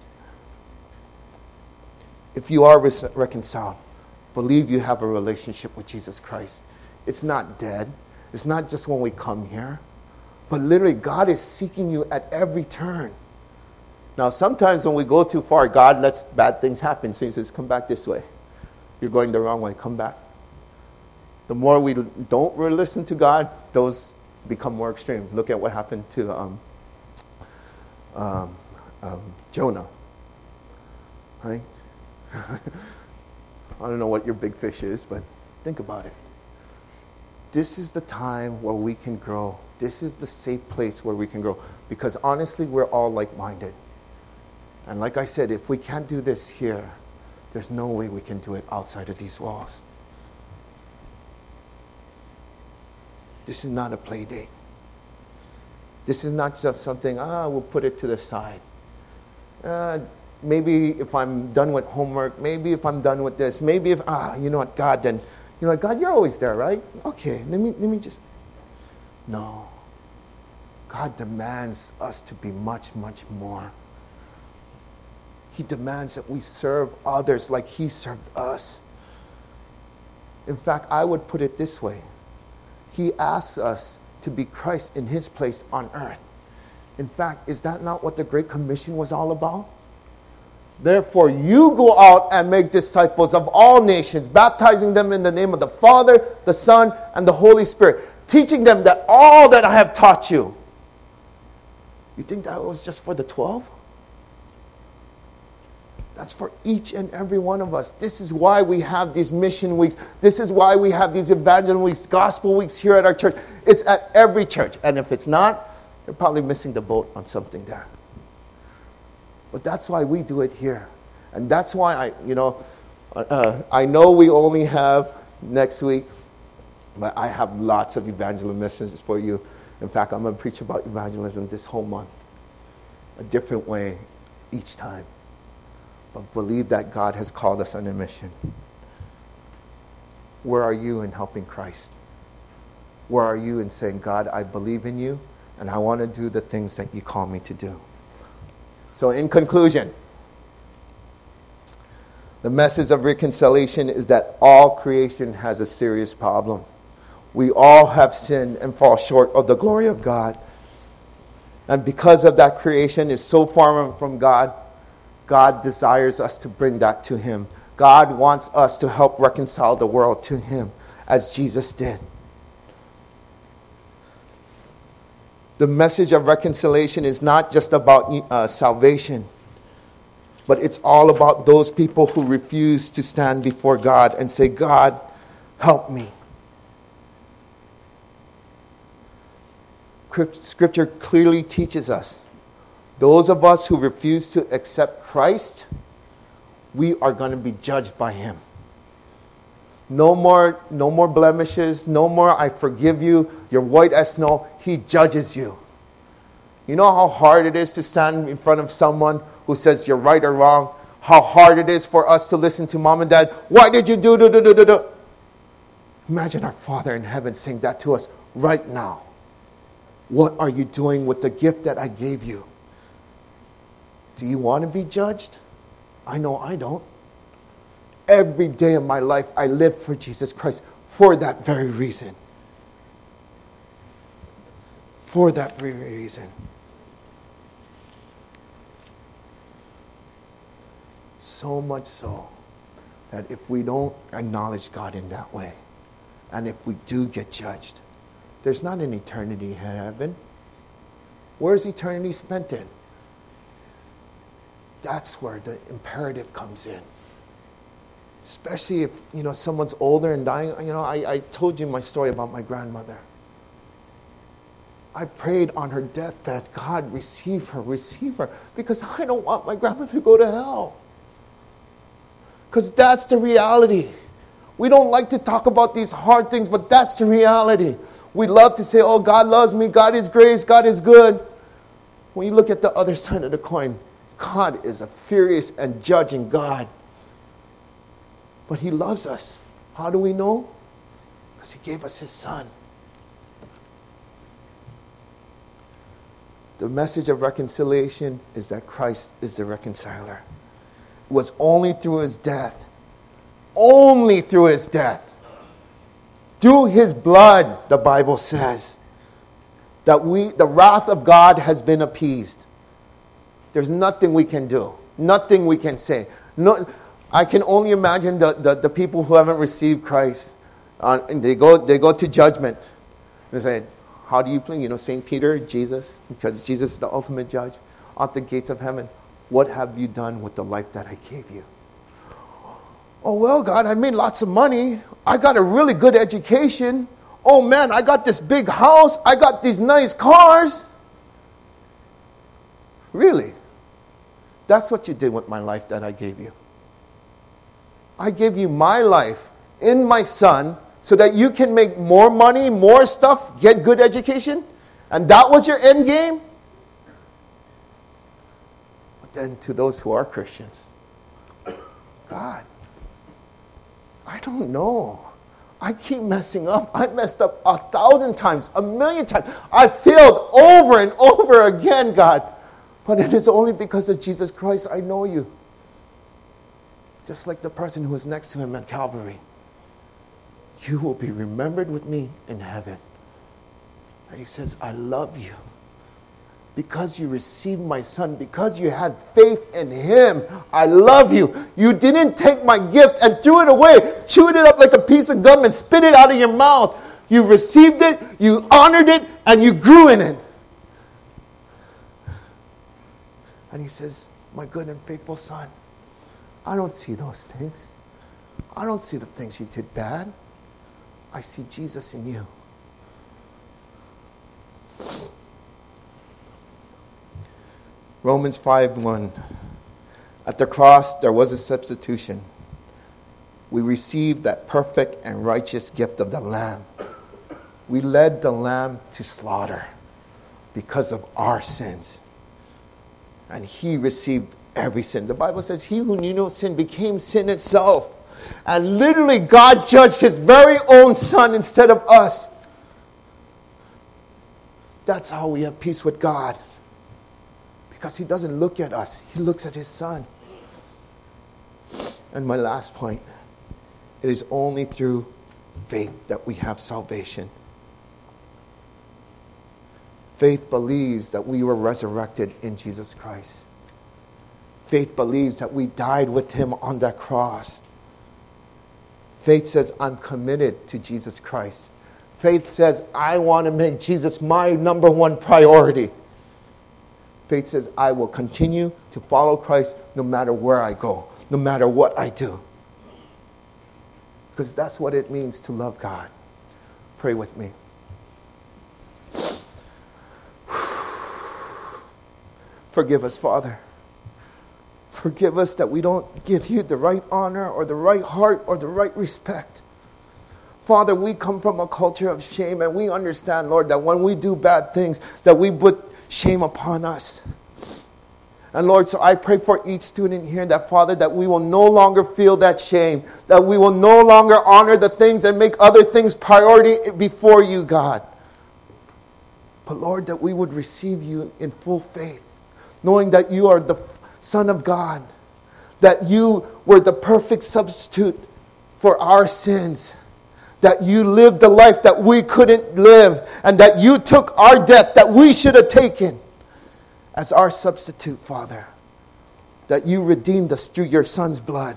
If you are reconciled, believe you have a relationship with Jesus Christ. It's not dead. It's not just when we come here. But literally, God is seeking you at every turn. Now, sometimes when we go too far, God lets bad things happen. So He says, come back this way. You're going the wrong way. Come back. The more we don't really listen to God, those become more extreme. Look at what happened to Jonah. Right? I don't know what your big fish is, but think about it. This is the time where we can grow. This is the safe place where we can grow. Because honestly, we're all like-minded. And like I said, if we can't do this here, there's no way we can do it outside of these walls. This is not a play date. This is not just something, we'll put it to the side. Maybe if I'm done with homework, maybe if I'm done with this, maybe if, you know what, God, then, you know what, God, you're always there, right? Okay, let me just, no. God demands us to be much, much more. He demands that we serve others like He served us. In fact, I would put it this way. He asks us to be Christ in His place on earth. In fact, is that not what the Great Commission was all about? Therefore, you go out and make disciples of all nations, baptizing them in the name of the Father, the Son, and the Holy Spirit, teaching them that all that I have taught you. You think that was just for the 12? That's for each and every one of us. This is why we have these mission weeks. This is why we have these evangelism weeks, gospel weeks here at our church. It's at every church. And if it's not, they're probably missing the boat on something there. But that's why we do it here. And that's why I know we only have next week, but I have lots of evangelism messages for you. In fact, I'm going to preach about evangelism this whole month, a different way each time. But believe that God has called us on a mission. Where are you in helping Christ? Where are you in saying, God, I believe in you, and I want to do the things that you call me to do? So in conclusion, the message of reconciliation is that all creation has a serious problem. We all have sinned and fall short of the glory of God. And because of that, creation is so far from God, God desires us to bring that to Him. God wants us to help reconcile the world to Him, as Jesus did. The message of reconciliation is not just about salvation, but it's all about those people who refuse to stand before God and say, God, help me. Scripture clearly teaches us, those of us who refuse to accept Christ, we are going to be judged by Him. No more blemishes, no more I forgive you, you're white as snow. He judges you. You know how hard it is to stand in front of someone who says you're right or wrong? How hard it is for us to listen to mom and dad. Why did you do? Imagine our Father in heaven saying that to us right now. What are you doing with the gift that I gave you? Do you want to be judged? I know I don't. Every day of my life, I live for Jesus Christ for that very reason. For that very reason. So much so that if we don't acknowledge God in that way, and if we do get judged, there's not an eternity in heaven. Where's eternity spent in? That's where the imperative comes in. Especially if, someone's older and dying. I told you my story about my grandmother. I prayed on her deathbed, God, receive her, because I don't want my grandmother to go to hell. Because that's the reality. We don't like to talk about these hard things, but that's the reality. We love to say, oh, God loves me, God is grace, God is good. When you look at the other side of the coin, God is a furious and judging God. But He loves us. How do we know? Because He gave us His Son. The message of reconciliation is that Christ is the reconciler. It was only through His death, through His blood, the Bible says, that the wrath of God has been appeased. There's nothing we can do, nothing we can say. No, I can only imagine the people who haven't received Christ, and they go to judgment. They say, how do you plead? St. Peter, Jesus, because Jesus is the ultimate judge, at the gates of heaven. What have you done with the life that I gave you? Oh, well, God, I made lots of money. I got a really good education. Oh, man, I got this big house. I got these nice cars. Really? That's what you did with my life that I gave you. I gave you my life in my Son so that you can make more money, more stuff, get good education? And that was your end game? But then to those who are Christians, God, I don't know. I keep messing up. I messed up 1,000 times, 1,000,000 times. I failed over and over again, God. But it is only because of Jesus Christ I know you. Just like the person who was next to Him at Calvary. You will be remembered with me in heaven. And He says, I love you. Because you received my Son, because you had faith in Him, I love you. You didn't take my gift and threw it away, chewed it up like a piece of gum and spit it out of your mouth. You received it, you honored it, and you grew in it. And he says, my good and faithful son, I don't see those things. I don't see the things you did bad. I see Jesus in you. Romans 5:1. At the cross, there was a substitution. We received that perfect and righteous gift of the Lamb. We led the Lamb to slaughter because of our sins. And he received every sin. The Bible says, he who knew no sin became sin itself. And literally, God judged his very own son instead of us. That's how we have peace with God. Because he doesn't look at us. He looks at his son. And my last point. It is only through faith that we have salvation. Faith believes that we were resurrected in Jesus Christ. Faith believes that we died with him on that cross. Faith says, I'm committed to Jesus Christ. Faith says, I want to make Jesus my number one priority. Faith says, I will continue to follow Christ no matter where I go, no matter what I do. Because that's what it means to love God. Pray with me. Forgive us, Father. Forgive us that we don't give you the right honor or the right heart or the right respect. Father, we come from a culture of shame, and we understand, Lord, that when we do bad things, that we put shame upon us. And Lord, so I pray for each student here that, Father, that we will no longer feel that shame, that we will no longer honor the things and make other things priority before you, God. But Lord, that we would receive you in full faith, knowing that you are the Son of God, that you were the perfect substitute for our sins, that you lived the life that we couldn't live, and that you took our debt that we should have taken as our substitute, Father, that you redeemed us through your Son's blood.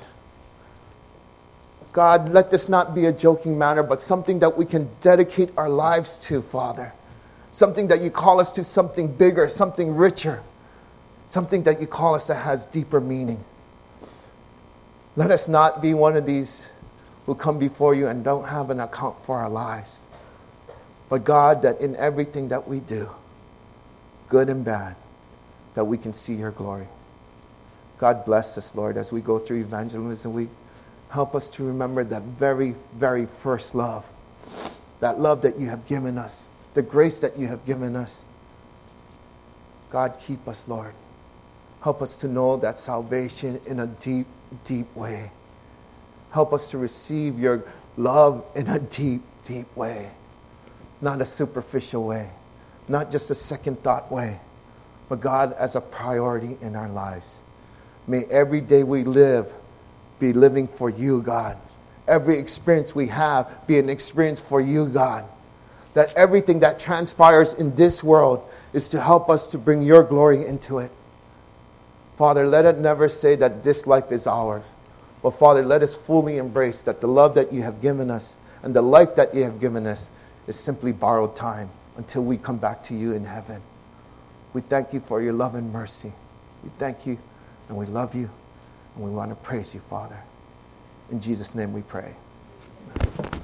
God, let this not be a joking matter, but something that we can dedicate our lives to, Father. Something that you call us to, something bigger, something richer. Something that you call us that has deeper meaning. Let us not be one of these who come before you and don't have an account for our lives. But God, that in everything that we do, good and bad, that we can see your glory. God bless us, Lord, as we go through Evangelism Week. Help us to remember that very, very first love. That love that you have given us. The grace that you have given us. God, keep us, Lord. Help us to know that salvation in a deep, deep way. Help us to receive your love in a deep, deep way. Not a superficial way. Not just a second thought way. But God, as a priority in our lives. May every day we live be living for you, God. Every experience we have be an experience for you, God. That everything that transpires in this world is to help us to bring your glory into it. Father, let it never say that this life is ours. But Father, let us fully embrace that the love that you have given us and the life that you have given us is simply borrowed time until we come back to you in heaven. We thank you for your love and mercy. We thank you and we love you and we want to praise you, Father. In Jesus' name we pray. Amen.